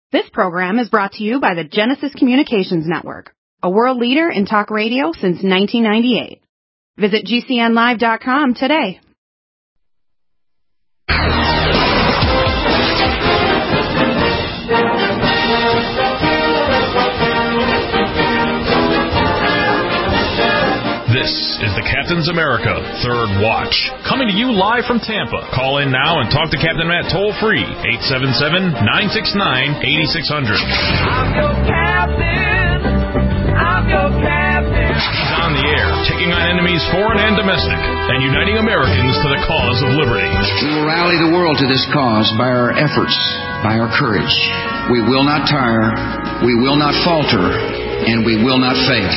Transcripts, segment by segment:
This program is brought to you by the Genesis Communications Network, a world leader in talk radio since 1998. Visit GCNlive.com today. This is the Captain's America Third Watch, coming to you live from Tampa. Call in now and talk to Captain Matt toll-free, 877-969-8600. I'm your captain. I'm your captain. He's on the air, taking on enemies foreign and domestic, and uniting Americans to the cause of liberty. We will rally the world to this cause by our efforts, by our courage. We will not tire, we will not falter, and we will not fail.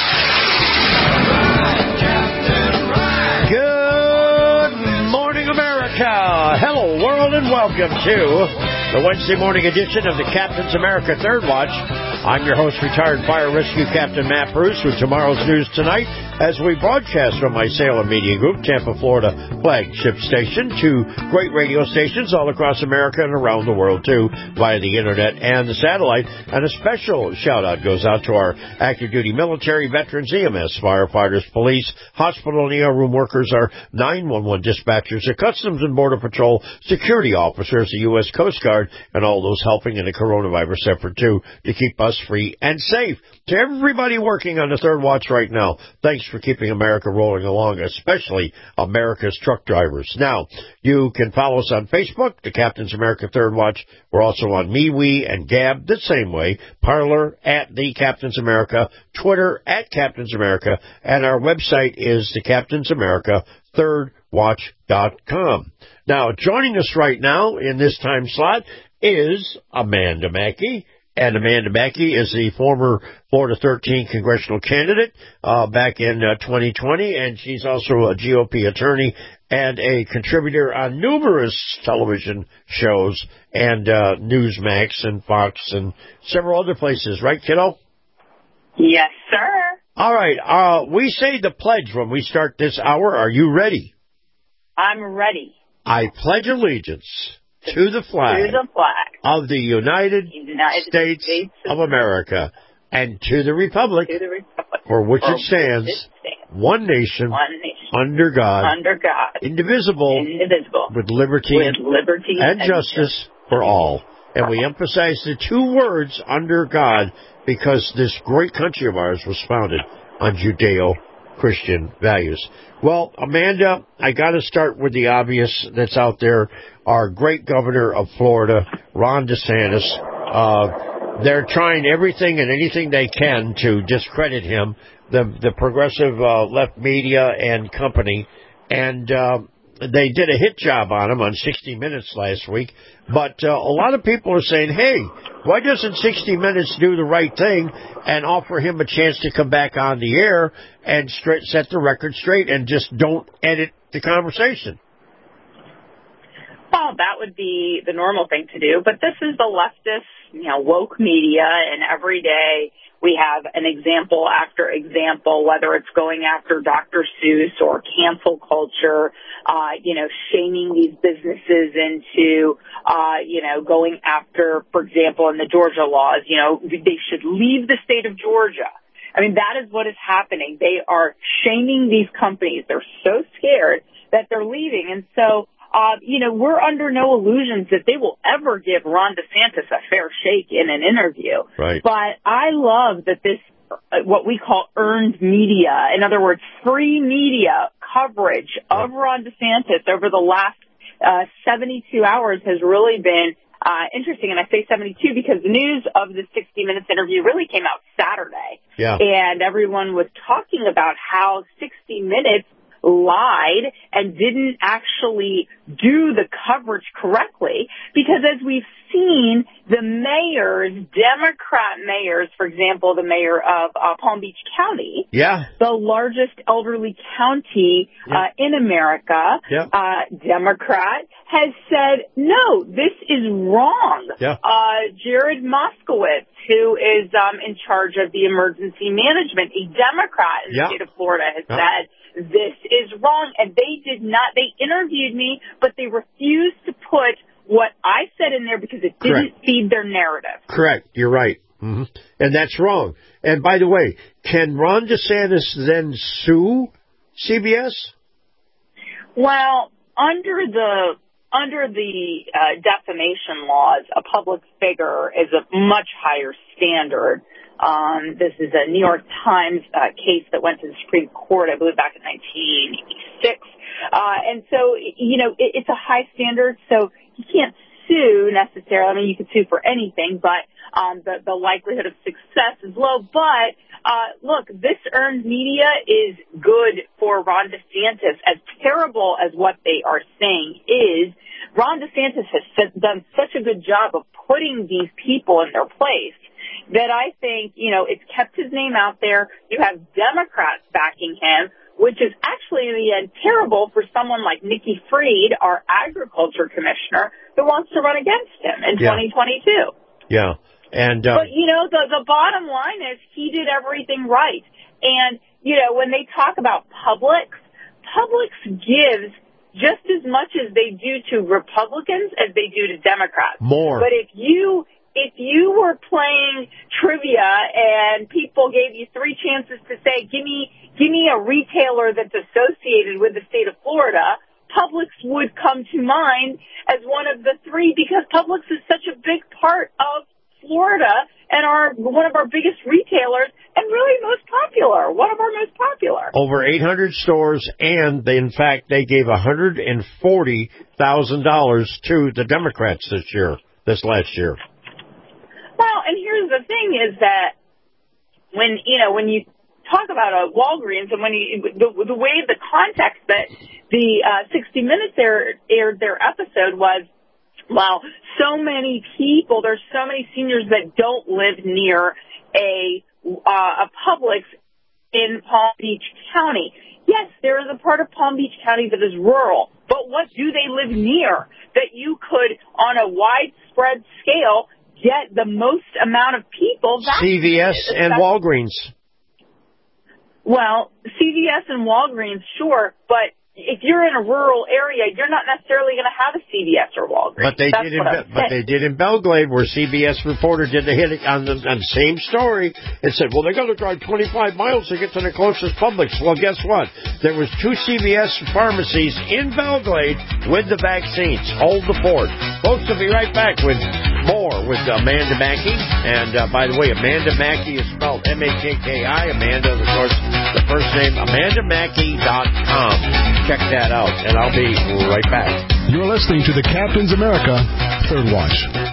Good morning, America. Hello, world, and welcome to the Wednesday morning edition of the Captain's America Third Watch. I'm your host, retired fire rescue Captain Matt Bruce, with tomorrow's news tonight as we broadcast from my Salem Media Group, Tampa, Florida flagship station, to great radio stations all across America and around the world, too, via the internet and the satellite. And a special shout-out goes out to our active duty military, veterans, EMS, firefighters, police, hospital and ER room workers, our 911 dispatchers, the Customs and Border Patrol, security officers, the U.S. Coast Guard, and all those helping in the coronavirus effort, too, to keep us free and safe. To everybody working on the Third Watch right now, thanks for keeping America rolling along, especially America's truck drivers. Now, you can follow us on Facebook, the Captain's America Third Watch. We're also on MeWe and Gab the same way. Parler at the Captain's America, Twitter at Captain's America, and our website is the Captain's America thirdwatch.com. Now, joining us right now in this time slot is Amanda Mackey. And Amanda Mackey is the former Florida 13 congressional candidate back in 2020, and she's also a GOP attorney and a contributor on numerous television shows and Newsmax and Fox and several other places. Right, kiddo? Yes, sir. All right. We say the pledge when we start this hour. Are you ready? I'm ready. I pledge allegiance to the flag of the United States of America and to the republic for which it stands, one nation, under God, indivisible, with liberty and justice for all. And we emphasize the two words, under God, because this great country of ours was founded on Judeo-Christian values. Well, Amanda, I got to start with the obvious that's out there. Our great governor of Florida, Ron DeSantis, they're trying everything and anything they can to discredit him, the progressive left media and company, and they did a hit job on him on 60 Minutes last week. But a lot of people are saying, hey, why doesn't 60 Minutes do the right thing and offer him a chance to come back on the air and set the record straight and just don't edit the conversation? Well, that would be the normal thing to do. But this is the leftist, woke media, and every day we have an example after example, whether it's going after Dr. Seuss or cancel culture, shaming these businesses into, going after, for example, in the Georgia laws, they should leave the state of Georgia. I mean, that is what is happening. They are shaming these companies. They're so scared that they're leaving. And so, we're under no illusions that they will ever give Ron DeSantis a fair shake in an interview. Right. But I love that this, what we call earned media, in other words, free media coverage of Ron DeSantis over the last 72 hours has really been interesting. And I say 72 because the news of the 60 Minutes interview really came out Saturday. Yeah. And everyone was talking about how 60 Minutes lied and didn't actually do the coverage correctly, because as we've seen, the mayors, Democrat mayors, for example, the mayor of Palm Beach County, the largest elderly county in America, Democrat, has said, no, this is wrong. Jared Moskowitz, who is in charge of the emergency management, a Democrat in the state of Florida, has said, this is wrong. And they interviewed me, but they refused to put what I said in there because it didn't feed their narrative. Correct. You're right. Mm-hmm. And that's wrong. And by the way, can Ron DeSantis then sue CBS? Well, under the defamation laws, a public figure is a much higher standard. This is a New York Times case that went to the Supreme Court, I believe, back in 1986. And so, it's a high standard, so you can't sue necessarily. I mean, you could sue for anything, but the likelihood of success is low. But look, this earned media is good for Ron DeSantis. As terrible as what they are saying is, Ron DeSantis has done such a good job of putting these people in their place that I think, it's kept his name out there. You have Democrats backing him, which is actually in the end terrible for someone like Nikki Fried, our agriculture commissioner, who wants to run against him in 2022. Yeah. And, but, the bottom line is he did everything right. And, when they talk about Publix gives just as much as they do to Republicans as they do to Democrats. More. But if you were playing trivia and people gave you 3 chances to say, give me a retailer that's associated with the state of Florida, Publix would come to mind as one of the 3 because Publix is such a big part of Florida and one of our biggest retailers and really one of our most popular. Over 800 stores, and they gave $140,000 to the Democrats this last year. Well, and here's the thing is that when you talk about a Walgreens and the way the context that the 60 Minutes aired their episode was, wow, so many people, there's so many seniors that don't live near a Publix in Palm Beach County. Yes, there is a part of Palm Beach County that is rural, but what do they live near that you could, on a widespread scale, get the most amount of people vaccinated? CVS and Walgreens. Well, CVS and Walgreens, sure, but if you're in a rural area, you're not necessarily going to have a CVS or Walgreens. But they did in Belgrade, where CBS reporter did the hit on the same story and said, well, they got to drive 25 miles to get to the closest Publix. Well, guess what? There was 2 CVS pharmacies in Belgrade with the vaccines. Hold the fort. Folks, will be right back with more with Amanda Mackey. And by the way, Amanda Mackey is spelled M-A-K-K-I. Amanda, of course, the first name, AmandaMackey.com. Check that out, and I'll be right back. You're listening to the Captain's America Third Watch.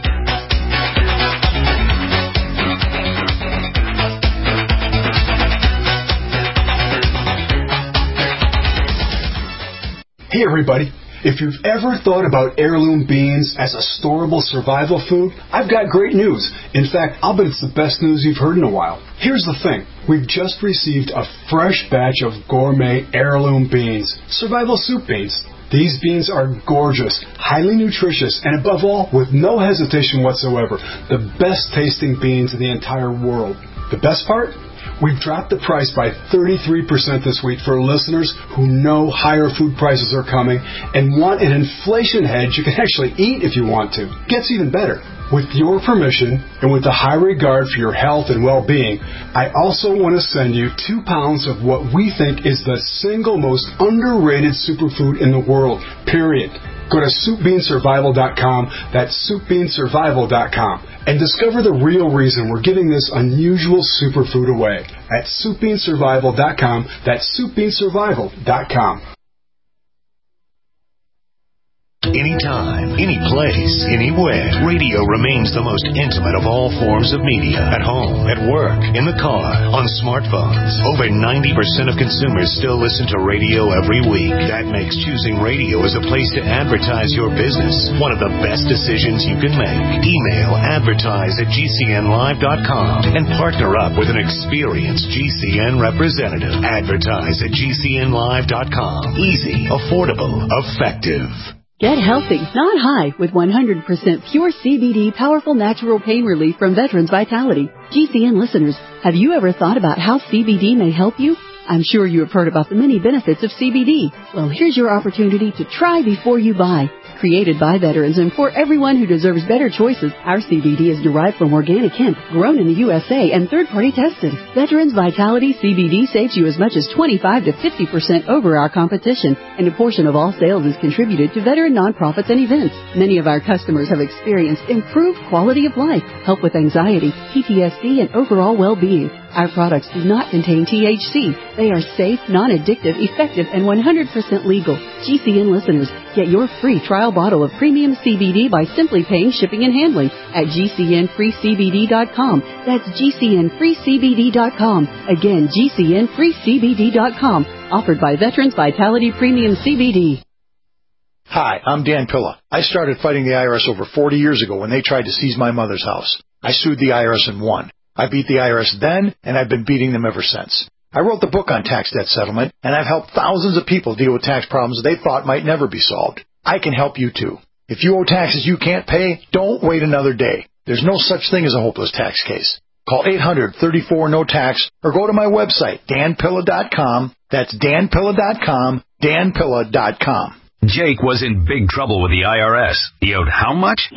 Hey, everybody. If you've ever thought about heirloom beans as a storable survival food, I've got great news. In fact, I'll bet it's the best news you've heard in a while. Here's the thing. We've just received a fresh batch of gourmet heirloom beans, survival soup beans. These beans are gorgeous, highly nutritious, and above all, with no hesitation whatsoever, the best tasting beans in the entire world. The best part? We've dropped the price by 33% this week for listeners who know higher food prices are coming and want an inflation hedge you can actually eat if you want to. Gets even better. With your permission and with the high regard for your health and well-being, I also want to send you 2 pounds of what we think is the single most underrated superfood in the world, period. Go to SoupBeanSurvival.com, that's SoupBeanSurvival.com, and discover the real reason we're giving this unusual superfood away at SoupBeanSurvival.com, that's SoupBeanSurvival.com. Anytime, any place, anywhere, radio remains the most intimate of all forms of media. At home, at work, in the car, on smartphones. Over 90% of consumers still listen to radio every week. That makes choosing radio as a place to advertise your business one of the best decisions you can make. Email advertise@gcnlive.com and partner up with an experienced GCN representative. Advertise@gcnlive.com. Easy, affordable, effective. Get healthy, not high, with 100% pure CBD powerful natural pain relief from Veterans Vitality. GCN listeners, have you ever thought about how CBD may help you? I'm sure you have heard about the many benefits of CBD. Well, here's your opportunity to try before you buy. Created by veterans and for everyone who deserves better choices, our CBD is derived from organic hemp, grown in the USA and third-party tested. Veterans Vitality CBD saves you as much as 25 to 50% over our competition, and a portion of all sales is contributed to veteran nonprofits and events. Many of our customers have experienced improved quality of life, help with anxiety, PTSD, and overall well-being. Our products do not contain THC. They are safe, non-addictive, effective, and 100% legal. GCN listeners, get your free trial bottle of premium CBD by simply paying shipping and handling at GCNFreeCBD.com. That's GCNFreeCBD.com. Again, GCNFreeCBD.com. Offered by Veterans Vitality Premium CBD. Hi, I'm Dan Pilla. I started fighting the IRS over 40 years ago when they tried to seize my mother's house. I sued the IRS and won. I beat the IRS then, and I've been beating them ever since. I wrote the book on tax debt settlement, and I've helped thousands of people deal with tax problems they thought might never be solved. I can help you too. If you owe taxes you can't pay, don't wait another day. There's no such thing as a hopeless tax case. Call 800-34-NO-TAX or go to my website, danpilla.com. That's danpilla.com, danpilla.com. Jake was in big trouble with the IRS. He owed how much?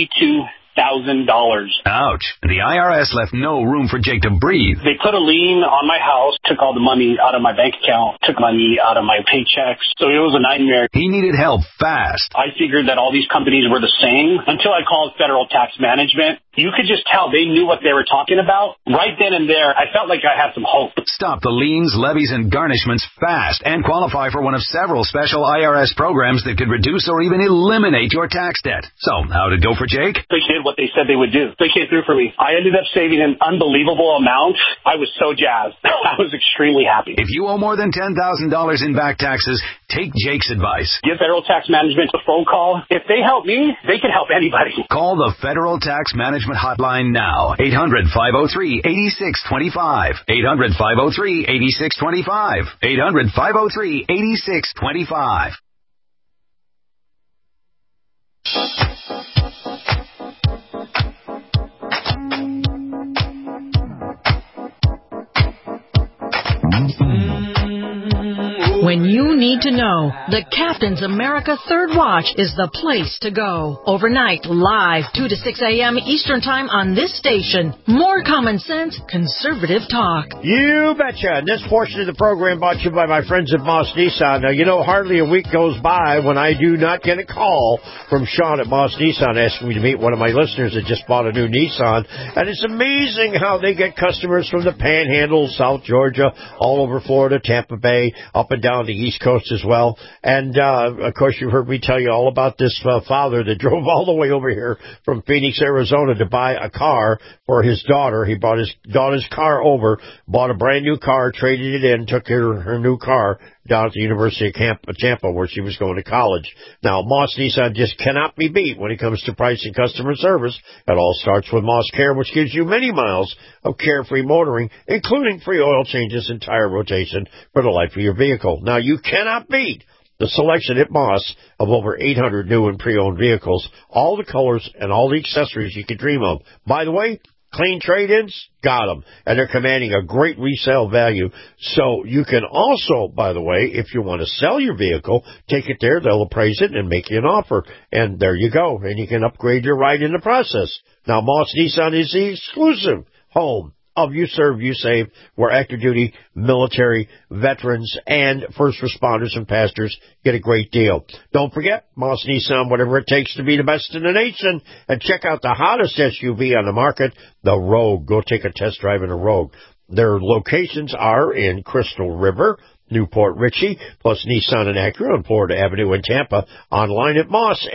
$92,000. Ouch. The IRS left no room for Jake to breathe. They put a lien on my house, took all the money out of my bank account, took money out of my paychecks. So it was a nightmare. He needed help fast. I figured that all these companies were the same until I called Federal Tax Management. You could just tell they knew what they were talking about. Right then and there, I felt like I had some hope. Stop the liens, levies, and garnishments fast and qualify for one of several special IRS programs that could reduce or even eliminate your tax debt. So, how'd it go for Jake? They did what they said they would do. They came through for me. I ended up saving an unbelievable amount. I was so jazzed. I was extremely happy. If you owe more than $10,000 in back taxes, take Jake's advice. Give Federal Tax Management a phone call. If they help me, they can help anybody. Call the Federal Tax Management hotline now. 800-503-8625. 800-503-8625. 800-503-8625. When you need to know, the Captain's America Third Watch is the place to go. Overnight, live, 2 to 6 a.m. Eastern Time on this station. More common sense, conservative talk. You betcha. And this portion of the program brought to you by my friends at Moss Nissan. Now, you know, hardly a week goes by when I do not get a call from Sean at Moss Nissan asking me to meet one of my listeners that just bought a new Nissan. And it's amazing how they get customers from the Panhandle, South Georgia, all over Florida, Tampa Bay, up and down the East Coast as well. And, of course, you've heard me tell you all about this father that drove all the way over here from Phoenix, Arizona to buy a car for his daughter. He brought his daughter's car over, bought a brand new car, traded it in, took her new car down at the University of Tampa where she was going to college. Now, Moss Nissan just cannot be beat when it comes to price and customer service. It all starts with Moss Care, which gives you many miles of carefree motoring, including free oil changes and tire rotation for the life of your vehicle. Now, you cannot beat the selection at Moss of over 800 new and pre-owned vehicles, all the colors and all the accessories you could dream of. By the way, clean trade-ins, got them. And they're commanding a great resale value. So you can also, by the way, if you want to sell your vehicle, take it there. They'll appraise it and make you an offer. And there you go. And you can upgrade your ride in the process. Now, Moss Nissan is the exclusive home of You Serve, You Save, where active duty, military, veterans, and first responders and pastors get a great deal. Don't forget, Moss Nissan, whatever it takes to be the best in the nation. And check out the hottest SUV on the market, the Rogue. Go take a test drive in a Rogue. Their locations are in Crystal River, Newport Richey, plus Nissan and Acura on Florida Avenue in Tampa. Online at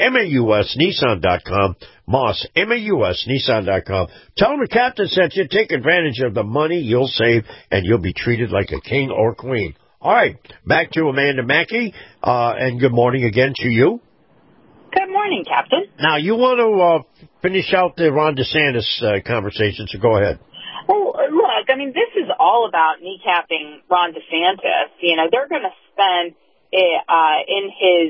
MossNissan.com. Moss, Nissan.com. Tell them the Captain sent you. Take advantage of the money you'll save, and you'll be treated like a king or queen. All right, back to Amanda Mackey, and good morning again to you. Good morning, Captain. Now, you want to finish out the Ron DeSantis conversation, so go ahead. Well, look, I mean, this is all about kneecapping Ron DeSantis. You know, they're going to spend in his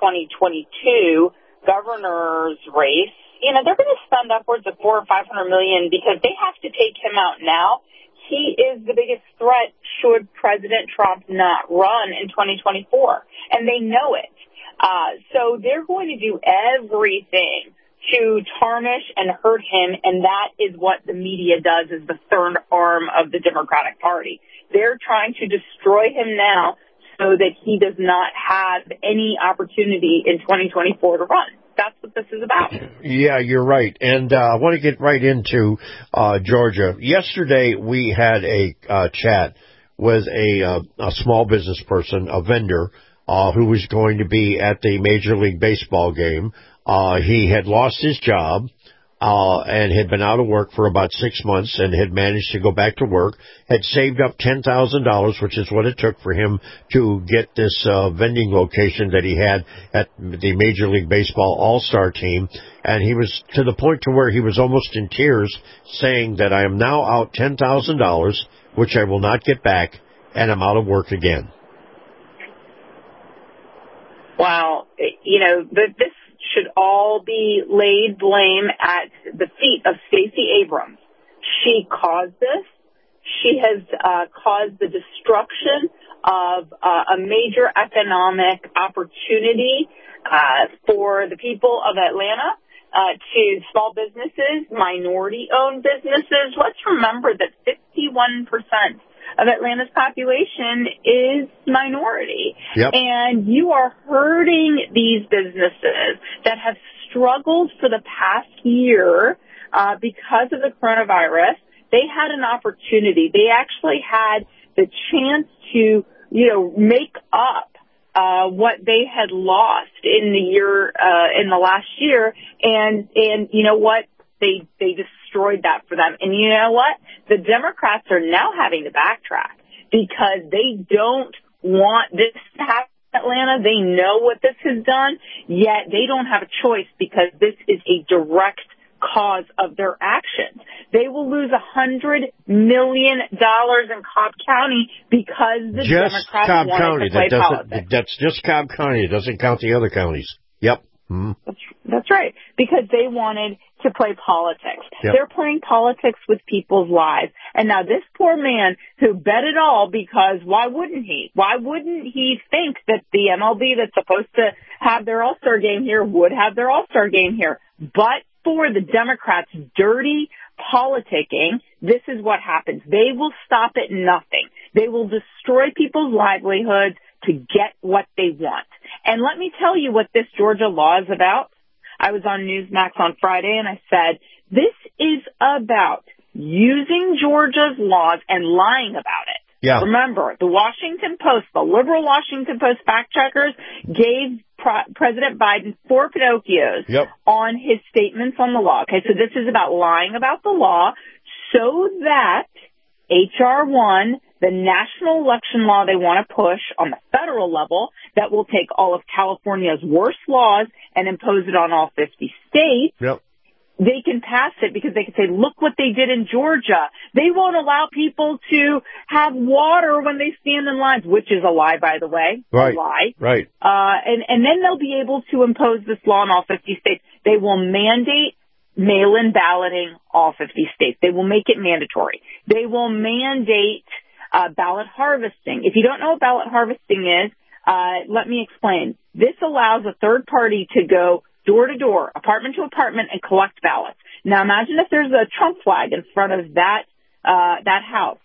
2022 governor's race, you know, they're going to spend upwards of $400 or $500 million because they have to take him out now. He is the biggest threat should President Trump not run in 2024, and they know it. So they're going to do everything to tarnish and hurt him, and that is what the media does, is the third arm of the Democratic Party. They're trying to destroy him now so that he does not have any opportunity in 2024 to run. That's what this is about. Yeah, you're right. And I want to get right into Georgia. Yesterday, we had a chat with a small business person, a vendor, who was going to be at the Major League Baseball game. He had lost his job and had been out of work for about 6 months and had managed to go back to work, had saved up $10,000, which is what it took for him to get this vending location that he had at the Major League Baseball All-Star team. And he was to the point to where he was almost in tears, saying that I am now out $10,000, which I will not get back, and I'm out of work again. Wow. You know, this should all be laid blame at the feet of Stacey Abrams. She caused this. She has caused the destruction of a major economic opportunity for the people of Atlanta, to small businesses, minority-owned businesses. Let's remember that 51% of Atlanta's population is minority. Yep. And you are hurting these businesses that have struggled for the past year because of the coronavirus. They had an opportunity. They actually had the chance to, make up what they had lost in the last year. And you know what? They destroyed that for them. And you know what? The Democrats are now having to backtrack because they don't want this to happen in Atlanta. They know what this has done, yet they don't have a choice because this is a direct cause of their actions. They will lose $100 million in Cobb County because the Democrats Cobb wanted County. to play politics. That's just Cobb County. It doesn't count the other counties. Yep. Mm-hmm. That's right, because they wanted to play politics. Yep. They're playing politics with people's lives. And now this poor man who bet it all, because why wouldn't he? Why wouldn't he think that the MLB that's supposed to have their All-Star game here would have their All-Star game here? But for the Democrats' dirty politicking, this is what happens. They will stop at nothing. They will destroy people's livelihoods to get what they want. And let me tell you what this Georgia law is about. I was on Newsmax on Friday and I said, this is about using Georgia's laws and lying about it. Yeah. Remember, the Washington Post, the liberal Washington Post fact checkers gave President Biden 4 Pinocchios on his statements on the law. Okay, so this is about lying about the law so that H.R. 1, the national election law they want to push on the federal level, that will take all of California's worst laws and impose it on all 50 states. Yep. They can pass it because they can say, look what they did in Georgia. They won't allow people to have water when they stand in lines, which is a lie, by the way. Right. A lie. Right. And then they'll be able to impose this law in all 50 states. They will mandate mail-in balloting all 50 states. They will make it mandatory. They will mandate ballot harvesting. If you don't know what ballot harvesting is, let me explain. This allows a third party to go door to door, apartment to apartment, and collect ballots. Now imagine if there's a Trump flag in front of that house,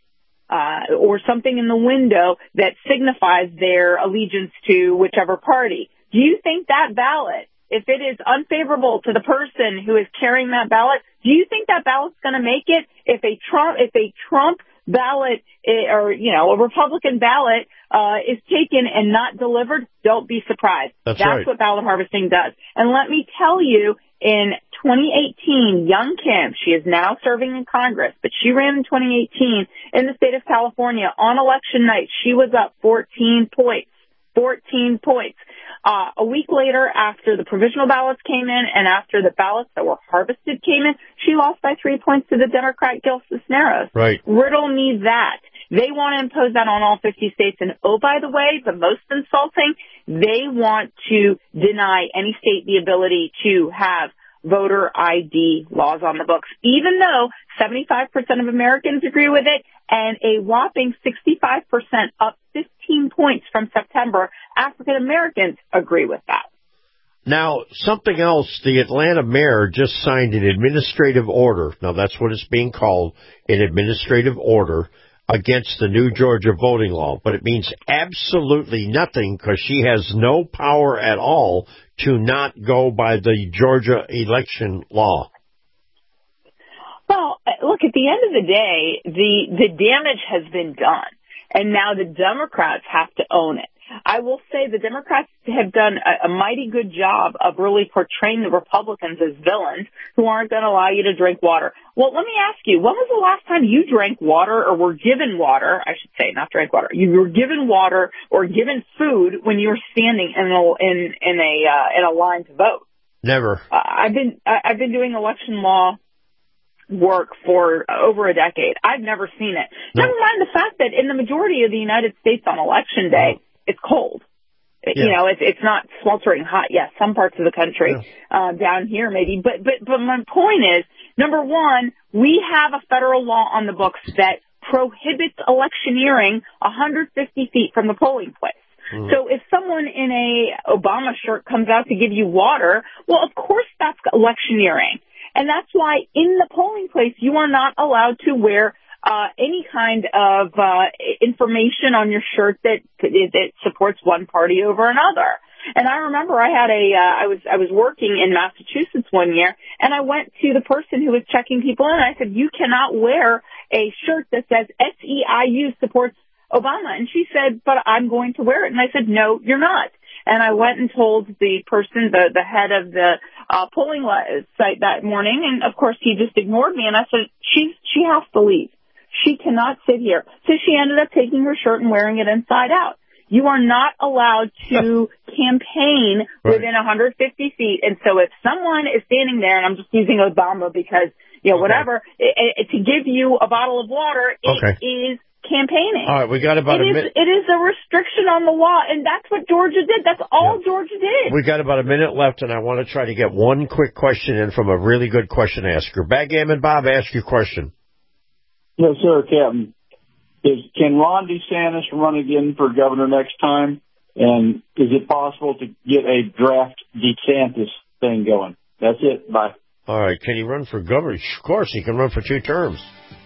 or something in the window that signifies their allegiance to whichever party. Do you think that ballot, if it is unfavorable to the person who is carrying that ballot, do you think that ballot's going to make it? If a Trump ballot or, a Republican ballot is taken and not delivered, don't be surprised. That's right. That's what ballot harvesting does. And let me tell you, in 2018, Young Kim, she is now serving in Congress, but she ran in 2018 in the state of California. On election night, she was up 14 points. 14 points. A week later, after the provisional ballots came in and after the ballots that were harvested came in, she lost by 3 points to the Democrat Gil Cisneros. Right. Riddle me that. They want to impose that on all 50 states. And, oh, by the way, the most insulting, they want to deny any state the ability to have voter ID laws on the books, even though 75% of Americans agree with it and a whopping 65%, up 15 points from September, African Americans agree with that. Now, something else, the Atlanta mayor just signed an administrative order. Now, that's what it's being called, an administrative order against the new Georgia voting law. But it means absolutely nothing because she has no power at all to not go by the Georgia election law. Well, look, at the end of the day, the damage has been done, and now the Democrats have to own it. I will say the Democrats have done a mighty good job of really portraying the Republicans as villains who aren't going to allow you to drink water. Well, let me ask you, when was the last time you drank water or were given water? I should say, not drank water. You were given water or given food when you were standing in a line to vote. Never. I've been doing election law work for over a decade. I've never seen it. No. Never mind the fact that in the majority of the United States on election day, it's cold. Yeah. You know, it's not sweltering hot. Yes, some parts of the country, down here maybe. But my point is, number one, we have a federal law on the books that prohibits electioneering 150 feet from the polling place. Mm-hmm. So if someone in a Obama shirt comes out to give you water, well, of course that's electioneering. And that's why in the polling place, you are not allowed to wear any kind of information on your shirt that supports one party over another. And I remember I had I was working in Massachusetts one year, and I went to the person who was checking people in, and I said, you cannot wear a shirt that says SEIU supports Obama. And she said, but I'm going to wear it. And I said, no, you're not. And I went and told the person, the head of the polling site that morning, and of course he just ignored me, and I said, she has to leave. She cannot sit here. So she ended up taking her shirt and wearing it inside out. You are not allowed to campaign within 150 feet. And so if someone is standing there, and I'm just using Obama because, you know, whatever, to give you a bottle of water, it is campaigning. All right, we got about it is a restriction on the law, and that's what Georgia did. That's all Georgia did. We got about a minute left, and I want to try to get one quick question in from a really good question asker. Backgammon Bob, ask your question. Yes, sir, Captain. Can Ron DeSantis run again for governor next time? And is it possible to get a draft DeSantis thing going? That's it. Bye. All right. Can he run for governor? Of course, he can run for 2 terms.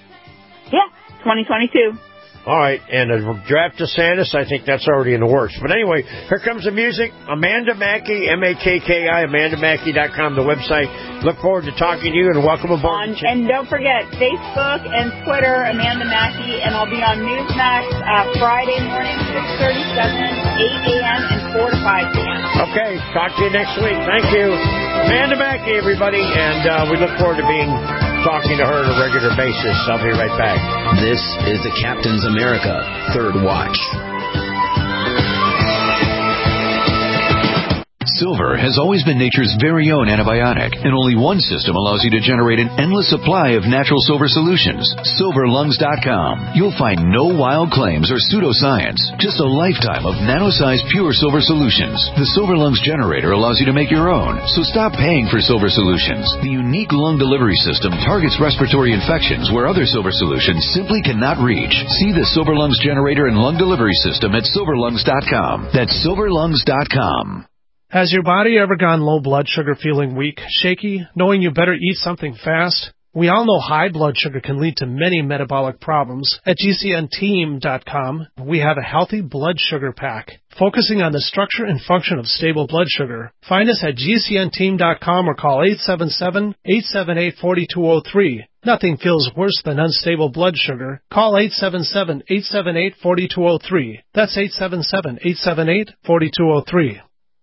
Yeah, 2022. All right, and a draft DeSantis, I think that's already in the works. But anyway, here comes the music. Amanda Mackey, Makki, AmandaMackey.com, the website. Look forward to talking to you, and welcome aboard. And don't forget, Facebook and Twitter, Amanda Mackey, and I'll be on Newsmax Friday morning, 6:37, 8 a.m., and 4 to 5 p.m. Okay, talk to you next week. Thank you. Amanda Mackey, everybody, and we look forward to talking to her on a regular basis. I'll be right back. This is the Captain's America Third Watch. Silver has always been nature's very own antibiotic, and only one system allows you to generate an endless supply of natural silver solutions. SilverLungs.com. You'll find no wild claims or pseudoscience, just a lifetime of nano-sized pure silver solutions. The Silver Lungs generator allows you to make your own, so stop paying for silver solutions. The unique lung delivery system targets respiratory infections where other silver solutions simply cannot reach. See the Silver Lungs generator and lung delivery system at SilverLungs.com. That's SilverLungs.com. Has your body ever gone low blood sugar, feeling weak, shaky, knowing you better eat something fast? We all know high blood sugar can lead to many metabolic problems. At GCNteam.com, we have a healthy blood sugar pack, focusing on the structure and function of stable blood sugar. Find us at GCNteam.com or call 877-878-4203. Nothing feels worse than unstable blood sugar. Call 877-878-4203. That's 877-878-4203.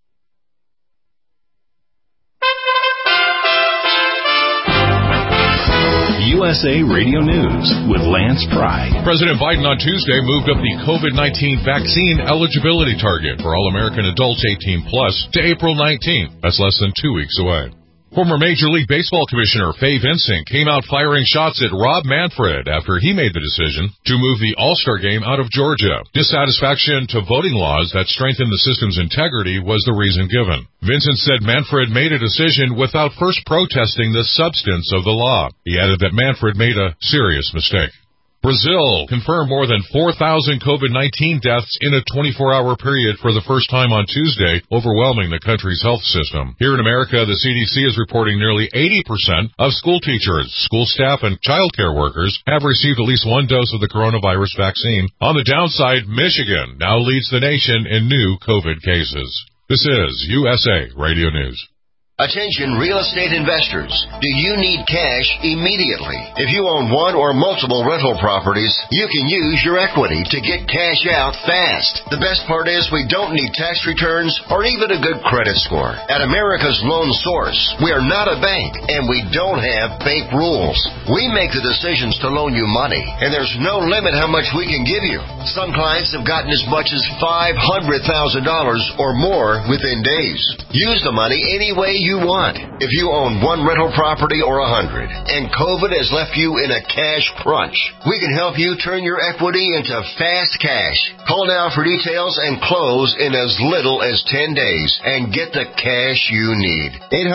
USA Radio News with Lance Pry. President Biden on Tuesday moved up the COVID-19 vaccine eligibility target for all American adults 18 plus to April 19th. That's less than 2 weeks away. Former Major League Baseball Commissioner Fay Vincent came out firing shots at Rob Manfred after he made the decision to move the All-Star Game out of Georgia. Dissatisfaction to voting laws that strengthen the system's integrity was the reason given. Vincent said Manfred made a decision without first protesting the substance of the law. He added that Manfred made a serious mistake. Brazil confirmed more than 4,000 COVID-19 deaths in a 24-hour period for the first time on Tuesday, overwhelming the country's health system. Here in America, the CDC is reporting nearly 80% of school teachers, school staff, and child care workers have received at least one dose of the coronavirus vaccine. On the downside, Michigan now leads the nation in new COVID cases. This is USA Radio News. Attention real estate investors. Do you need cash immediately? If you own one or multiple rental properties, you can use your equity to get cash out fast. The best part is we don't need tax returns or even a good credit score. At America's Loan Source, we are not a bank and we don't have bank rules. We make the decisions to loan you money, and there's no limit how much we can give you. Some clients have gotten as much as $500,000 or more within days. Use the money any way you want. If you own one rental property or 100 and COVID has left you in a cash crunch, we can help you turn your equity into fast cash. Call now for details and close in as little as 10 days and get the cash you need.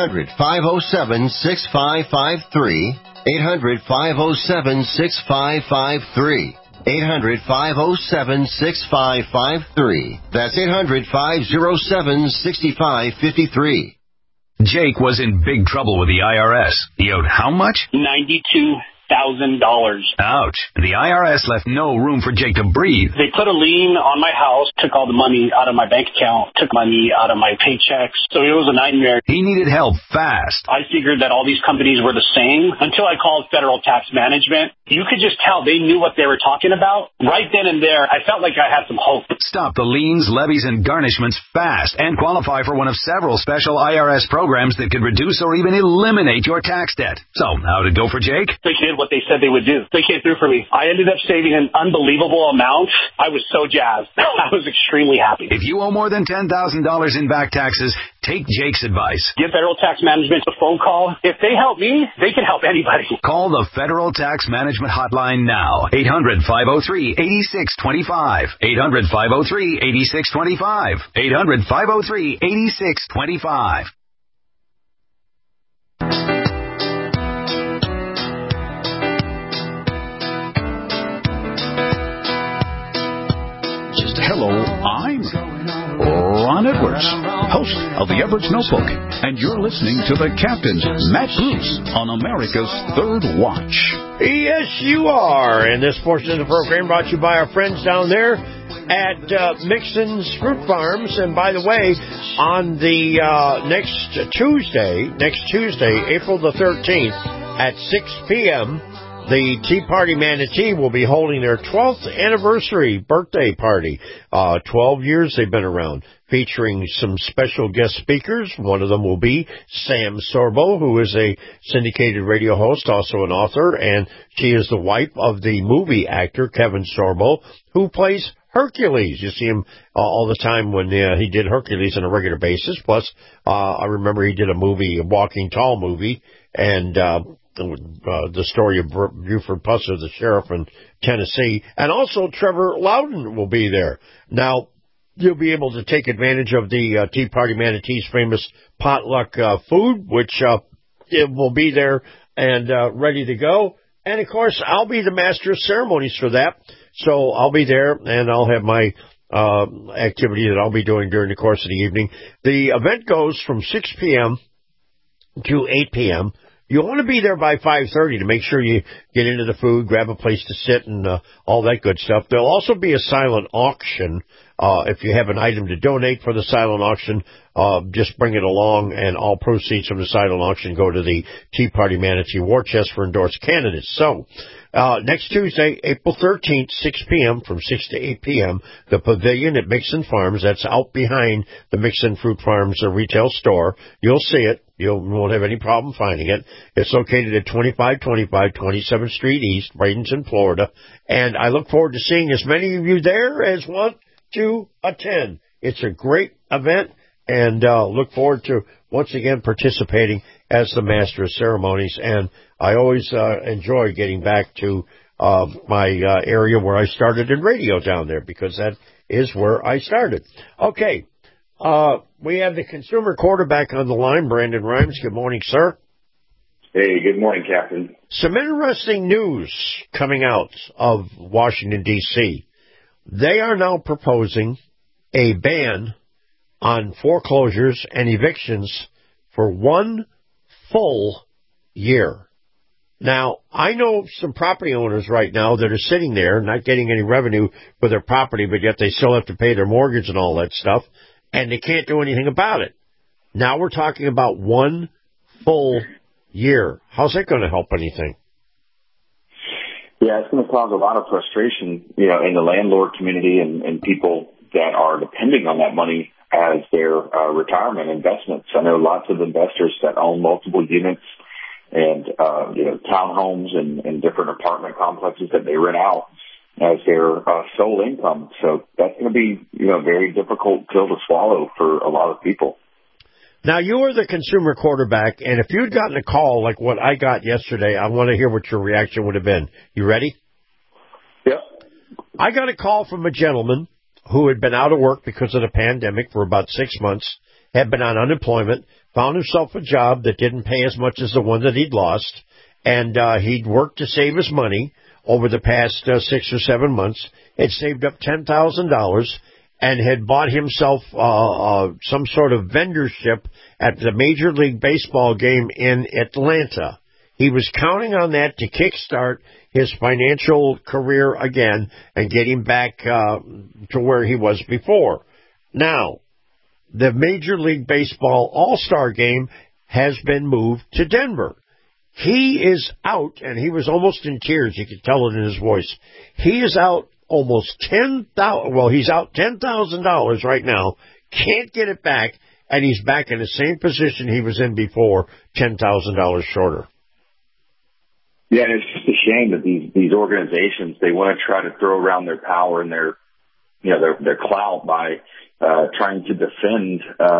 800-507-6553. 800-507-6553. 800-507-6553. That's 800-507-6553. Jake was in big trouble with the IRS. He owed how much? $92,000. Ouch. The IRS left no room for Jake to breathe. They put a lien on my house, took all the money out of my bank account, took money out of my paychecks. So it was a nightmare. He needed help fast. I figured that all these companies were the same until I called Federal Tax Management. You could just tell they knew what they were talking about. Right then and there, I felt like I had some hope. Stop the liens, levies, and garnishments fast and qualify for one of several special IRS programs that could reduce or even eliminate your tax debt. So, how did it go for Jake? They did what they said they would do. They came through for me. I ended up saving an unbelievable amount. I was so jazzed. I was extremely happy. If you owe more than $10,000 in back taxes, take Jake's advice. Give Federal Tax Management a phone call. If they help me, they can help anybody. Call the Federal Tax Management hotline now. 800-503-8625. 800-503-8625. 800-503-8625. Hello, I'm Ron Edwards, host of the Edwards Notebook, and you're listening to the Captain's Matt Bruce on America's Third Watch. Yes, you are. And this portion of the program brought to you by our friends down there at Mixon's Fruit Farms. And by the way, on the next Tuesday, April the 13th at 6 p.m., the Tea Party Manatee will be holding their 12th anniversary birthday party. 12 years they've been around, featuring some special guest speakers. One of them will be Sam Sorbo, who is a syndicated radio host, also an author, and she is the wife of the movie actor Kevin Sorbo, who plays Hercules. You see him all the time when he did Hercules on a regular basis. Plus, I remember he did a Walking Tall movie, and the story of Buford Pusser, the sheriff in Tennessee, and also Trevor Loudon will be there. Now, you'll be able to take advantage of the Tea Party Manatee's famous potluck food, which it will be there and ready to go. And, of course, I'll be the master of ceremonies for that, so I'll be there, and I'll have my activity that I'll be doing during the course of the evening. The event goes from 6 p.m. to 8 p.m., You want to be there by 5:30 to make sure you get into the food, grab a place to sit, and all that good stuff. There'll also be a silent auction. If you have an item to donate for the silent auction, just bring it along, and all proceeds from the silent auction go to the Tea Party Manatee War Chest for endorsed candidates. So, next Tuesday, April 13th, 6 p.m., from 6 to 8 p.m., the pavilion at Mixon Farms, that's out behind the Mixon Fruit Farms retail store. You'll see it. You won't have any problem finding it. It's located at 2525 27th Street East, Bradenton, Florida. And I look forward to seeing as many of you there as want to attend. It's a great event, and look forward to, once again, participating as the master of ceremonies. And I always enjoy getting back to my area where I started in radio down there, because that is where I started. Okay, we have the consumer quarterback on the line, Brandon Rhymes. Good morning, sir. Hey, good morning, Captain. Some interesting news coming out of Washington, D.C. They are now proposing a ban on foreclosures and evictions for 1 full year. Now, I know some property owners right now that are sitting there not getting any revenue for their property, but yet they still have to pay their mortgage and all that stuff, and they can't do anything about it. Now we're talking about 1 full year. How's that going to help anything? Yeah, it's going to cause a lot of frustration, in the landlord community and people that are depending on that money as their retirement investments. I know lots of investors that own multiple units and, townhomes and different apartment complexes that they rent out as their sole income. So that's going to be, a very difficult pill to swallow for a lot of people. Now, you were the consumer quarterback, and if you'd gotten a call like what I got yesterday, I want to hear what your reaction would have been. You ready? Yep. I got a call from a gentleman who had been out of work because of the pandemic for about 6 months, had been on unemployment, found himself a job that didn't pay as much as the one that he'd lost, and he'd worked to save his money over the past 6 or 7 months, had saved up $10,000, and had bought himself some sort of vendorship at the Major League Baseball game in Atlanta. He was counting on that to kickstart his financial career again and get him back to where he was before. Now, the Major League Baseball All-Star game has been moved to Denver. He is out, and he was almost in tears. You could tell it in his voice. He is out almost he's out $10,000 right now, can't get it back, and he's back in the same position he was in before, $10,000 shorter. Yeah, and it's just a shame that these organizations, they want to try to throw around their power and their clout by trying to defend,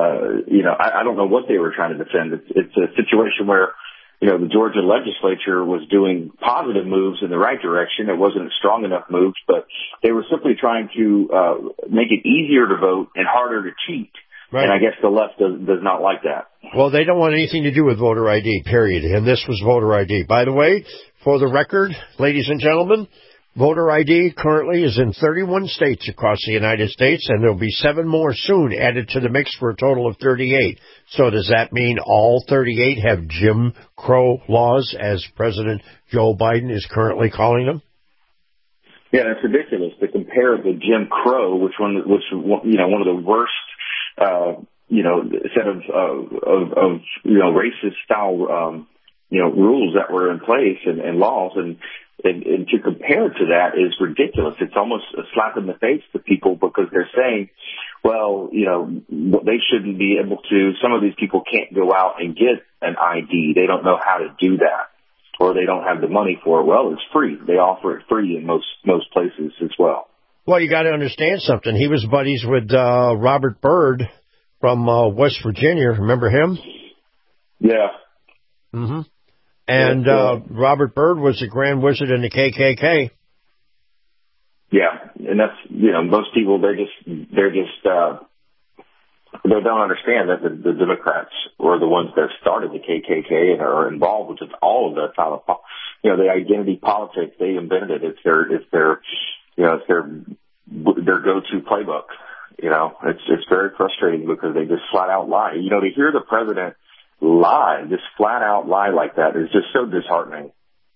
I don't know what they were trying to defend. It's a situation where, the Georgia legislature was doing positive moves in the right direction. It wasn't strong enough moves, but they were simply trying to make it easier to vote and harder to cheat. Right. And I guess the left does not like that. Well, they don't want anything to do with voter ID, period. And this was voter ID. By the way, for the record, ladies and gentlemen, voter ID currently is in 31 states across the United States, and there'll be 7 more soon added to the mix for a total of 38. So does that mean all 38 have Jim Crow laws, as President Joe Biden is currently calling them? Yeah, that's ridiculous to compare the Jim Crow, which one of the worst, set of racist style, rules that were in place and laws, and to compare to that is ridiculous. It's almost a slap in the face to people, because they're saying, well, they shouldn't be able to, some of these people can't go out and get an ID. They don't know how to do that, or they don't have the money for it. Well, it's free. They offer it free in most places as well. Well, you got to understand something. He was buddies with Robert Byrd from West Virginia. Remember him? Yeah. Mm-hmm. And Robert Byrd was the Grand Wizard in the KKK. Yeah, and that's most people they don't understand that the Democrats were the ones that started the KKK and are involved with all of that kind of the identity politics. They invented it. It's their go-to playbook. It's very frustrating because they just flat out lie. To hear the president lie, just flat out lie like that is just so disheartening.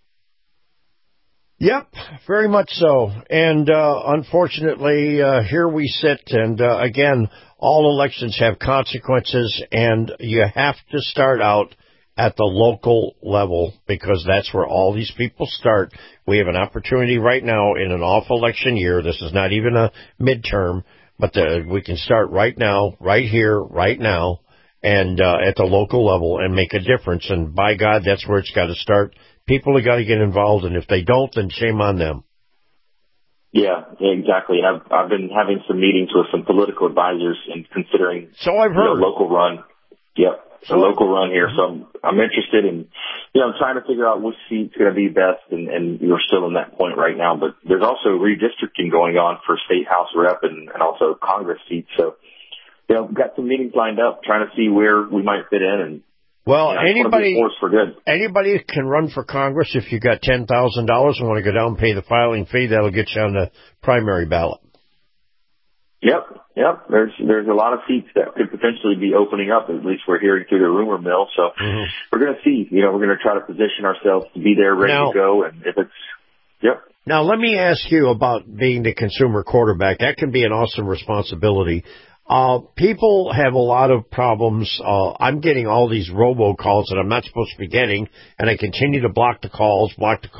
Yep, very much so. And unfortunately, here we sit, and again, all elections have consequences, and you have to start out at the local level, because that's where all these people start. We have an opportunity right now in an off-election year. This is not even a midterm, but we can start right now, right here, right now, and at the local level and make a difference. And by God, that's where it's got to start. People have got to get involved, and if they don't, then shame on them. Yeah, exactly. And I've been having some meetings with some political advisors and considering so I've heard local run. Yep. It's a local run here, so I'm interested in, I'm trying to figure out which seat's going to be best, and we're still in that point right now. But there's also redistricting going on for state house rep and also Congress seats. So, we've got some meetings lined up, trying to see where we might fit in. And anybody can run for Congress if you got $10,000 and want to go down and pay the filing fee. That'll get you on the primary ballot. Yep. There's a lot of seats that could potentially be opening up. At least we're hearing through the rumor mill. So we're going to see. We're going to try to position ourselves to be there, ready to go. And if it's, Now let me ask you about being the consumer quarterback. That can be an awesome responsibility. People have a lot of problems. I'm getting all these robocalls that I'm not supposed to be getting, and I continue to block the calls.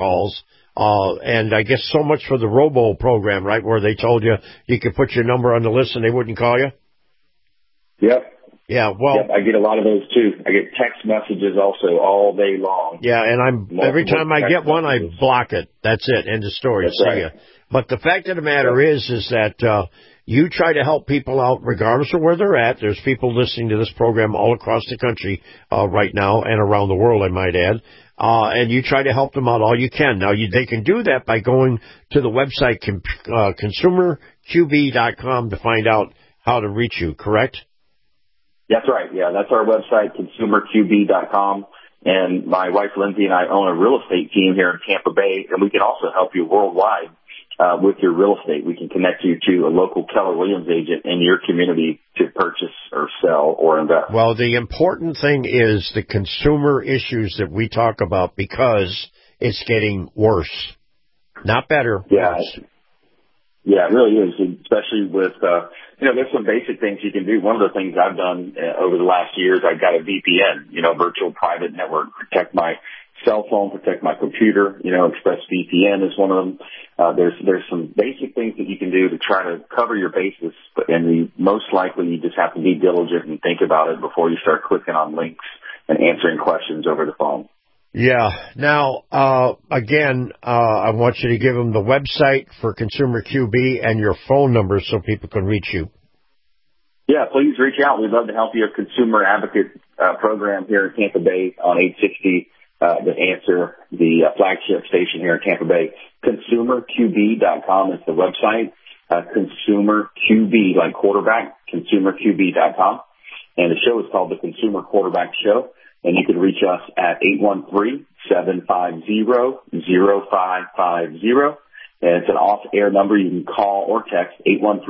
And I guess so much for the robo program, right, where they told you could put your number on the list and they wouldn't call you? Yep. Yeah, well... Yep, I get a lot of those, too. I get text messages also all day long. Yeah, and every time I get one, I block it. That's it. End of story. That's right. Ya. But the fact of the matter is that you try to help people out regardless of where they're at. There's people listening to this program all across the country right now and around the world, I might add. And you try to help them out all you can. Now, they can do that by going to the website consumerqb.com to find out how to reach you, correct? That's right. Yeah, that's our website, consumerqb.com. And my wife, Lindsay, and I own a real estate team here in Tampa Bay, and we can also help you worldwide with your real estate. We can connect you to a local Keller Williams agent in your community to purchase or sell or invest. Well, the important thing is the consumer issues that we talk about, because it's getting worse. Not better. Worse. Yeah, it really is, especially with, there's some basic things you can do. One of the things I've done over the last years, I got a VPN, virtual private network, protect my cell phone, protect my computer. ExpressVPN is one of them. There's some basic things that you can do to try to cover your bases, and most likely you just have to be diligent and think about it before you start clicking on links and answering questions over the phone. Yeah. Now, again, I want you to give them the website for Consumer QB and your phone number so people can reach you. Yeah, please reach out. We'd love to help you. A consumer advocate program here in Tampa Bay on 860, the Answer, the flagship station here in Tampa Bay. ConsumerQB.com is the website. ConsumerQB, like quarterback, ConsumerQB.com. And the show is called The Consumer Quarterback Show. And you can reach us at 813-750-0550. And it's an off-air number. You can call or text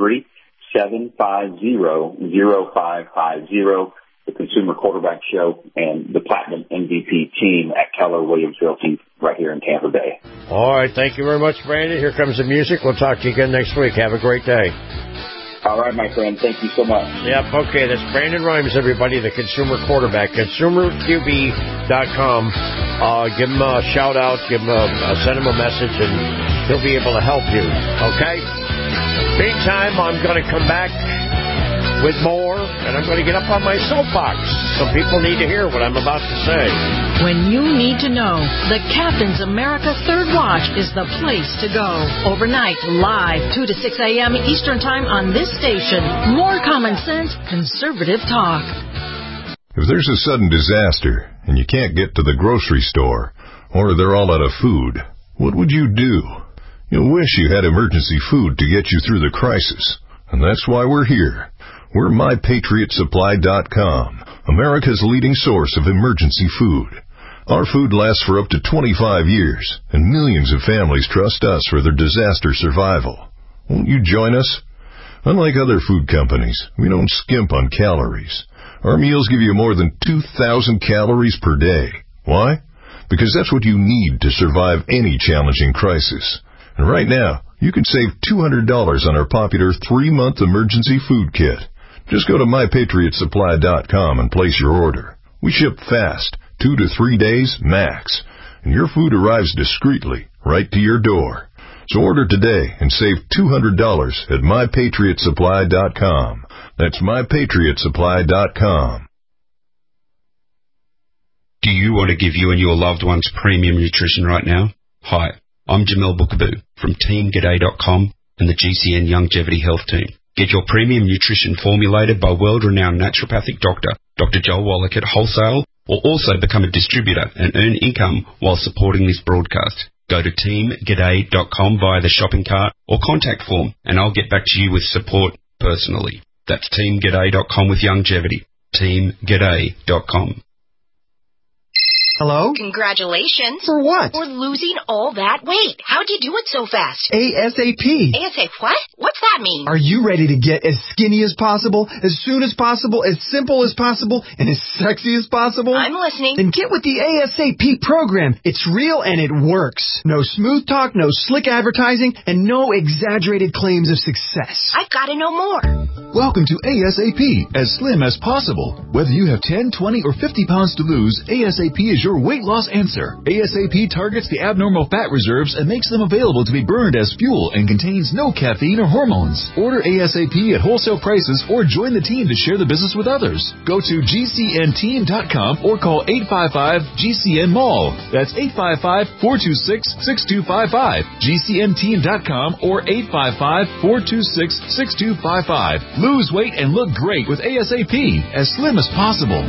813-750-0550. The Consumer Quarterback Show and the Platinum MVP team at Keller Williams Realty right here in Tampa Bay. All right. Thank you very much, Brandon. Here comes the music. We'll talk to you again next week. Have a great day. All right, my friend. Thank you so much. Yep. Okay. That's Brandon Rhymes, everybody, the Consumer Quarterback. ConsumerQB.com. Give him a shout out. Send him a message, and he'll be able to help you. Okay? Meantime, I'm going to come back with more, and I'm going to get up on my soapbox. Some people need to hear what I'm about to say. When you need to know, the Captain's America Third Watch is the place to go. Overnight, live, 2 to 6 a.m. Eastern Time on this station. More common sense, conservative talk. If there's a sudden disaster and you can't get to the grocery store, or they're all out of food, what would you do? You'll wish you had emergency food to get you through the crisis. And that's why we're here. We're MyPatriotSupply.com, America's leading source of emergency food. Our food lasts for up to 25 years, and millions of families trust us for their disaster survival. Won't you join us? Unlike other food companies, we don't skimp on calories. Our meals give you more than 2,000 calories per day. Why? Because that's what you need to survive any challenging crisis. And right now, you can save $200 on our popular 3-month emergency food kit. Just go to MyPatriotSupply.com and place your order. We ship fast, 2 to 3 days max, and your food arrives discreetly right to your door. So order today and save $200 at MyPatriotSupply.com. That's MyPatriotSupply.com. Do you want to give you and your loved ones premium nutrition right now? Hi, I'm Jamel Bookaboo from TeamGaday.com and the GCN Longevity Health Team. Get your premium nutrition formulated by world-renowned naturopathic doctor Dr. Joel Wallach at Wholesale, or also become a distributor and earn income while supporting this broadcast. Go to teamg'day.com via the shopping cart or contact form, and I'll get back to you with support personally. That's teamg'day.com with longevity. teamg'day.com. Hello? Congratulations. For what? For losing all that weight. How'd you do it so fast? ASAP. ASAP what? What's that mean? Are you ready to get as skinny as possible, as soon as possible, as simple as possible, and as sexy as possible? I'm listening. Then get with the ASAP program. It's real and it works. No smooth talk, no slick advertising, and no exaggerated claims of success. I've got to know more. Welcome to ASAP, as slim as possible. Whether you have 10, 20, or 50 pounds to lose, ASAP is your weight loss answer. ASAP targets the abnormal fat reserves and makes them available to be burned as fuel and contains no caffeine or hormones. Order ASAP at wholesale prices or join the team to share the business with others. Go to GCNteam.com or call 855-GCN-MALL. That's 855-426-6255. GCNteam.com or 855-426-6255. Lose weight and look great with ASAP, as slim as possible.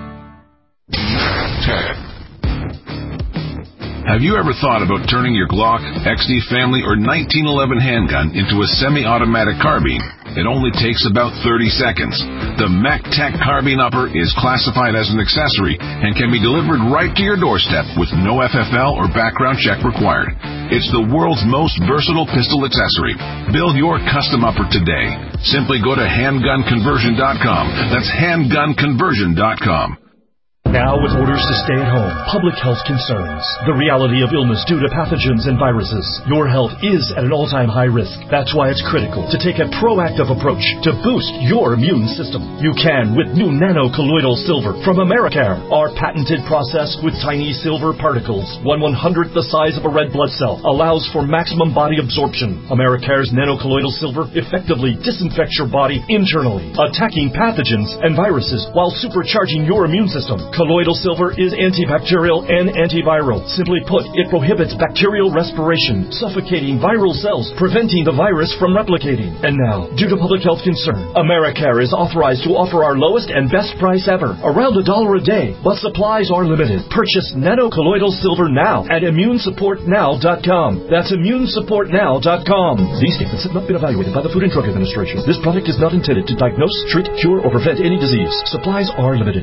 10. Have you ever thought about turning your Glock, XD Family, or 1911 handgun into a semi-automatic carbine? It only takes about 30 seconds. The MacTac Carbine Upper is classified as an accessory and can be delivered right to your doorstep with no FFL or background check required. It's the world's most versatile pistol accessory. Build your custom upper today. Simply go to handgunconversion.com. That's handgunconversion.com. Now with orders to stay at home, public health concerns, the reality of illness due to pathogens and viruses, your health is at an all-time high risk. That's why it's critical to take a proactive approach to boost your immune system. You can with new nano-colloidal silver from Americare. Our patented process with tiny silver particles, 1/100th the size of a red blood cell, allows for maximum body absorption. Americare's nano-colloidal silver effectively disinfects your body internally, attacking pathogens and viruses while supercharging your immune system. Colloidal silver is antibacterial and antiviral. Simply put, it prohibits bacterial respiration, suffocating viral cells, preventing the virus from replicating. And now, due to public health concern, Americare is authorized to offer our lowest and best price ever, around $1 a day, but supplies are limited. Purchase nano-colloidal silver now at immunesupportnow.com. That's immunesupportnow.com. These statements have not been evaluated by the Food and Drug Administration. This product is not intended to diagnose, treat, cure, or prevent any disease. Supplies are limited.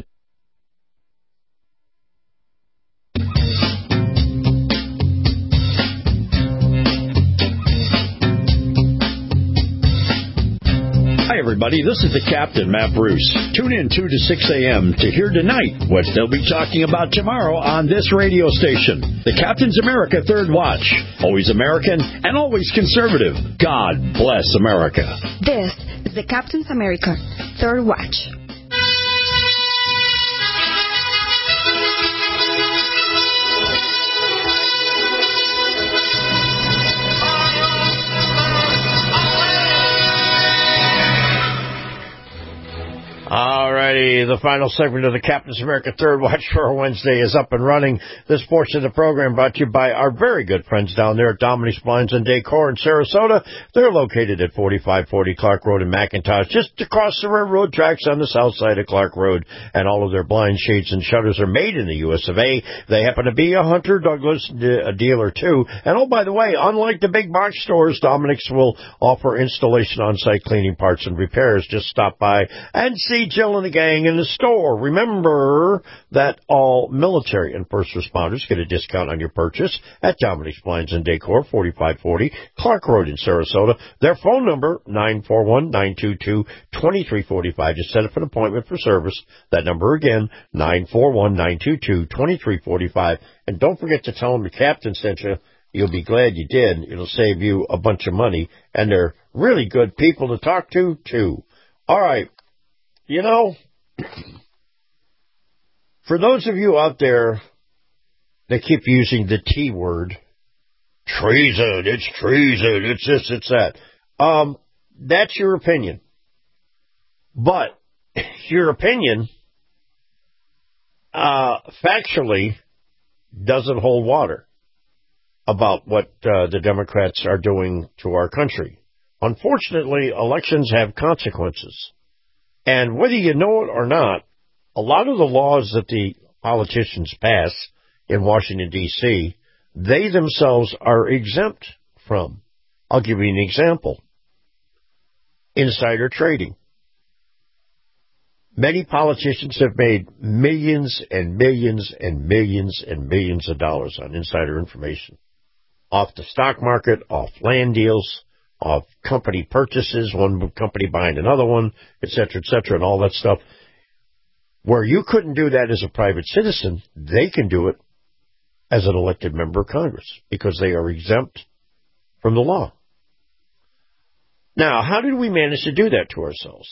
Everybody, this is the Captain, Matt Bruce. Tune in 2 to 6 a.m. to hear tonight what they'll be talking about tomorrow on this radio station. The Captain's America Third Watch. Always American and always conservative. God bless America. This is the Captain's America Third Watch. Alrighty, the final segment of the Captain's America Third Watch for Wednesday is up and running. This portion of the program brought to you by our very good friends down there at Dominique's Blinds and Decor in Sarasota. They're located at 4540 Clark Road in McIntosh, just across the railroad tracks on the south side of Clark Road. And all of their blinds, shades, and shutters are made in the U.S. of A. They happen to be a Hunter Douglas dealer, too. And oh, by the way, unlike the big box stores, Dominique's will offer installation, on-site cleaning, parts, and repairs. Just stop by and see Jill and the gang in the store. Remember that all military and first responders get a discount on your purchase at Dominique's Blinds and Decor, 4540 Clark Road in Sarasota. Their phone number, 941-922-2345. Just set up an appointment for service. That number again, 941-922-2345. And don't forget to tell them the Captain sent you. You'll be glad you did. It'll save you a bunch of money. And they're really good people to talk to, too. All right. You know, for those of you out there that keep using the T word, treason, it's this, it's that, that's your opinion. But your opinion, factually, doesn't hold water about what the Democrats are doing to our country. Unfortunately, elections have consequences. And whether you know it or not, a lot of the laws that the politicians pass in Washington, D.C., they themselves are exempt from. I'll give you an example. Insider trading. Many politicians have made millions and millions and millions and millions of dollars on insider information. Off the stock market, off land deals, off company purchases, one company buying another one, et cetera, and all that stuff. Where you couldn't do that as a private citizen, they can do it as an elected member of Congress because they are exempt from the law. Now, how did we manage to do that to ourselves?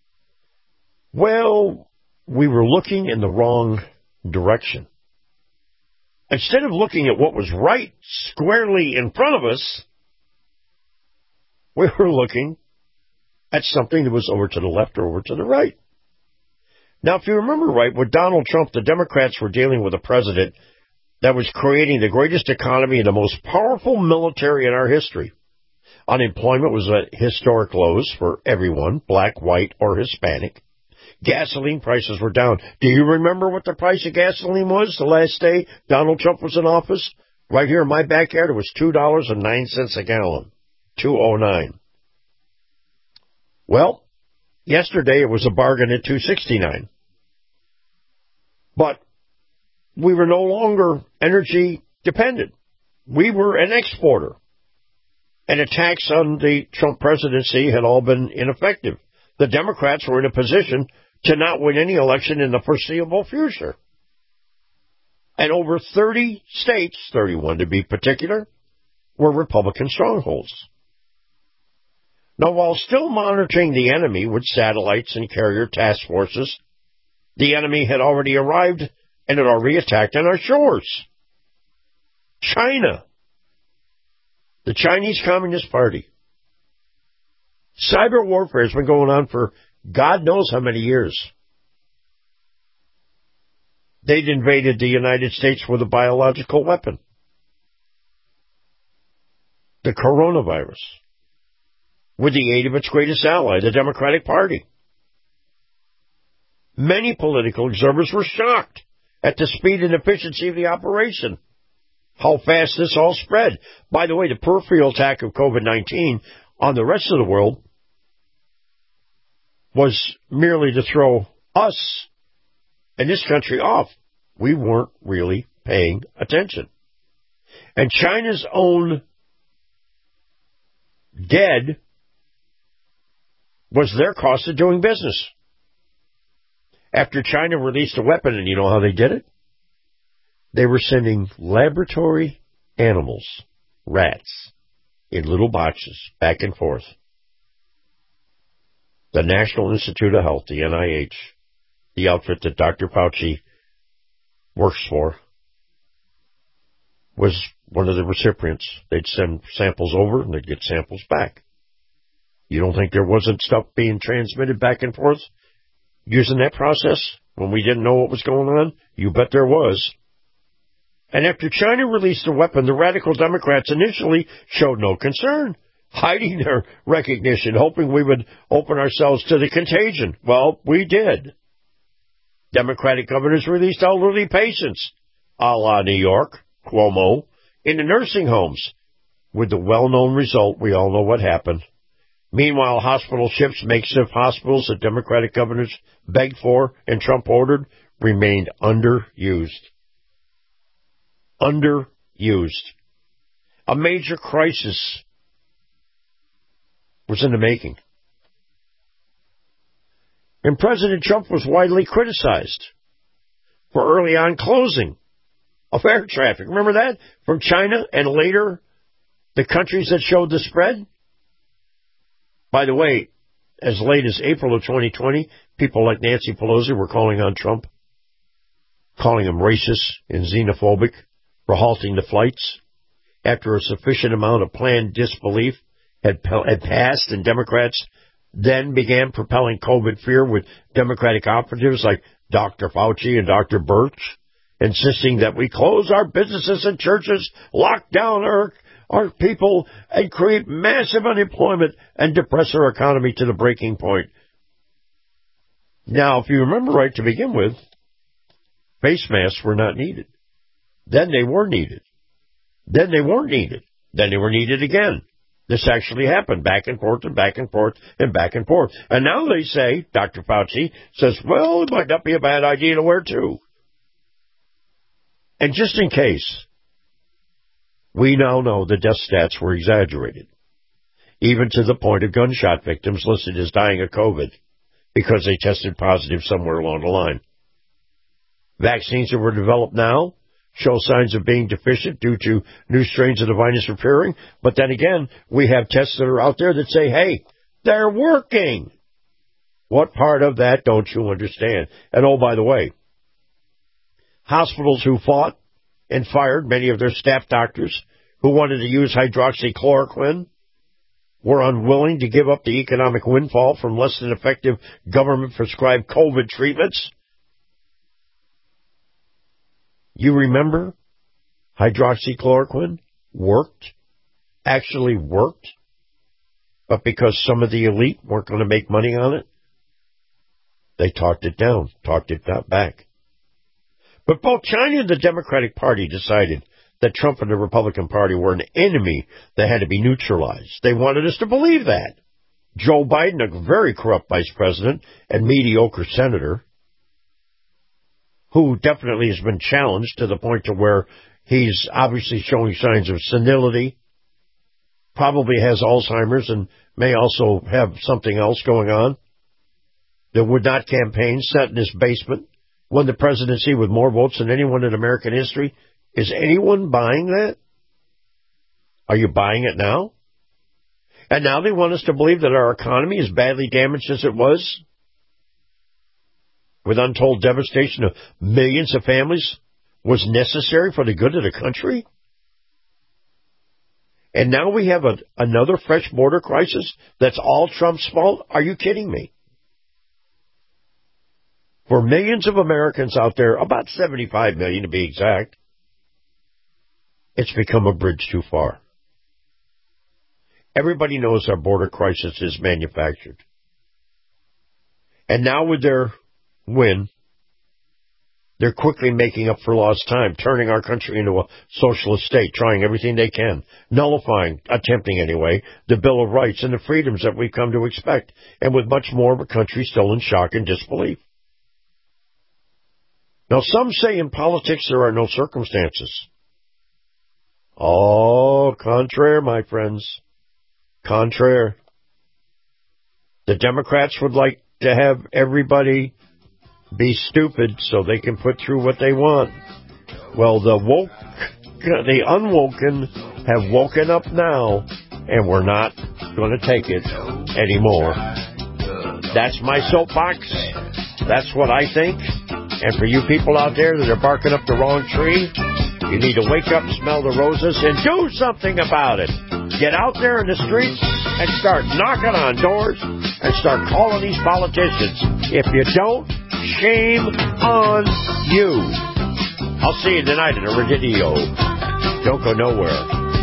Well, we were looking in the wrong direction. Instead of looking at what was right squarely in front of us, we were looking at something that was over to the left or over to the right. Now, if you remember right, with Donald Trump, the Democrats were dealing with a president that was creating the greatest economy and the most powerful military in our history. Unemployment was at historic lows for everyone, black, white, or Hispanic. Gasoline prices were down. Do you remember what the price of gasoline was the last day Donald Trump was in office? Right here in my backyard, it was $2.09 a gallon. $2.09. Well, yesterday it was a bargain at $2.69. But we were no longer energy dependent. We were an exporter. And attacks on the Trump presidency had all been ineffective. The Democrats were in a position to not win any election in the foreseeable future. And over 30 states, 31 to be particular, were Republican strongholds. Now, while still monitoring the enemy with satellites and carrier task forces, the enemy had already arrived and had already attacked on our shores. China. The Chinese Communist Party. Cyber warfare has been going on for God knows how many years. They'd invaded the United States with a biological weapon. The coronavirus. With the aid of its greatest ally, the Democratic Party. Many political observers were shocked at the speed and efficiency of the operation. How fast this all spread. By the way, the peripheral attack of COVID-19 on the rest of the world was merely to throw us and this country off. We weren't really paying attention. And China's own dead was their cost of doing business. After China released a weapon, and you know how they did it? They were sending laboratory animals, rats, in little boxes, back and forth. The National Institute of Health, the NIH, the outfit that Dr. Fauci works for, was one of the recipients. They'd send samples over and they'd get samples back. You don't think there wasn't stuff being transmitted back and forth using that process when we didn't know what was going on? You bet there was. And after China released the weapon, the radical Democrats initially showed no concern, hiding their recognition, hoping we would open ourselves to the contagion. Well, we did. Democratic governors released elderly patients, a la New York, Cuomo, into nursing homes. With the well-known result, we all know what happened. Meanwhile, hospital ships, makeshift hospitals that Democratic governors begged for and Trump ordered, remained underused. Underused. A major crisis was in the making. And President Trump was widely criticized for early on closing of air traffic. Remember that? From China and later the countries that showed the spread? By the way, as late as April of 2020, people like Nancy Pelosi were calling on Trump, calling him racist and xenophobic for halting the flights after a sufficient amount of planned disbelief had passed, and Democrats then began propelling COVID fear with Democratic operatives like Dr. Fauci and Dr. Birch, insisting that we close our businesses and churches, lock down our people, and create massive unemployment and depress our economy to the breaking point. Now, if you remember right to begin with, face masks were not needed. Then they were needed. Then they weren't needed. Then they were needed again. This actually happened back and forth and back and forth and back and forth. And now they say, Dr. Fauci says, well, it might not be a bad idea to wear two. And just in case, we now know the death stats were exaggerated, even to the point of gunshot victims listed as dying of COVID because they tested positive somewhere along the line. Vaccines that were developed now show signs of being deficient due to new strains of the virus appearing. But then again, we have tests that are out there that say, hey, they're working. What part of that don't you understand? And oh, by the way, hospitals who fought and fired many of their staff doctors who wanted to use hydroxychloroquine were unwilling to give up the economic windfall from less than effective government-prescribed COVID treatments. You remember hydroxychloroquine actually worked, but because some of the elite weren't going to make money on it, they talked it down, talked it back. But both China and the Democratic Party decided that Trump and the Republican Party were an enemy that had to be neutralized. They wanted us to believe that. Joe Biden, a very corrupt vice president and mediocre senator, who definitely has been challenged to the point to where he's obviously showing signs of senility, probably has Alzheimer's and may also have something else going on, that would not campaign, sat in his basement, won the presidency with more votes than anyone in American history. Is anyone buying that? Are you buying it now? And now they want us to believe that our economy is badly damaged as it was, with untold devastation of millions of families, was necessary for the good of the country? And now we have another fresh border crisis that's all Trump's fault? Are you kidding me? For millions of Americans out there, about 75 million to be exact, it's become a bridge too far. Everybody knows our border crisis is manufactured. And now with their win, they're quickly making up for lost time, turning our country into a socialist state, trying everything they can, nullifying, attempting anyway, the Bill of Rights and the freedoms that we've come to expect, and with much more of a country still in shock and disbelief. Now, some say in politics there are no circumstances. Oh, contraire, my friends. Contraire. The Democrats would like to have everybody be stupid so they can put through what they want. Well, the unwoken have woken up now, and we're not going to take it anymore. That's my soapbox. That's what I think. And for you people out there that are barking up the wrong tree, you need to wake up, smell the roses, and do something about it. Get out there in the streets and start knocking on doors and start calling these politicians. If you don't, shame on you. I'll see you tonight in a radio. Don't go nowhere.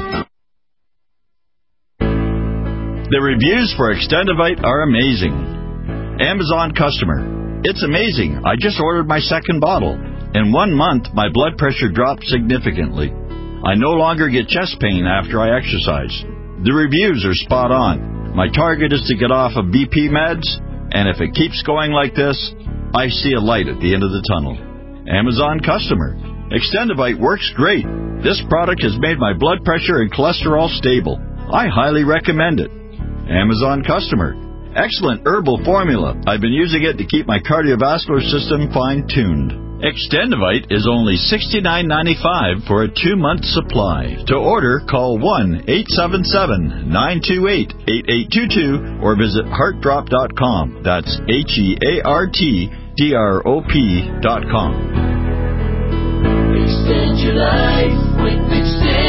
The reviews for Extendivite are amazing. Amazon customer. It's amazing. I just ordered my second bottle. In 1 month, my blood pressure dropped significantly. I no longer get chest pain after I exercise. The reviews are spot on. My target is to get off of BP meds, and if it keeps going like this, I see a light at the end of the tunnel. Amazon customer. Extendivite works great. This product has made my blood pressure and cholesterol stable. I highly recommend it. Amazon customer. Excellent herbal formula. I've been using it to keep my cardiovascular system fine-tuned. Extendivite is only $69.95 for a 2-month supply. To order, call 1-877-928-8822 or visit heartdrop.com. That's HEARTDROP.com. Extend your life with Extendivite.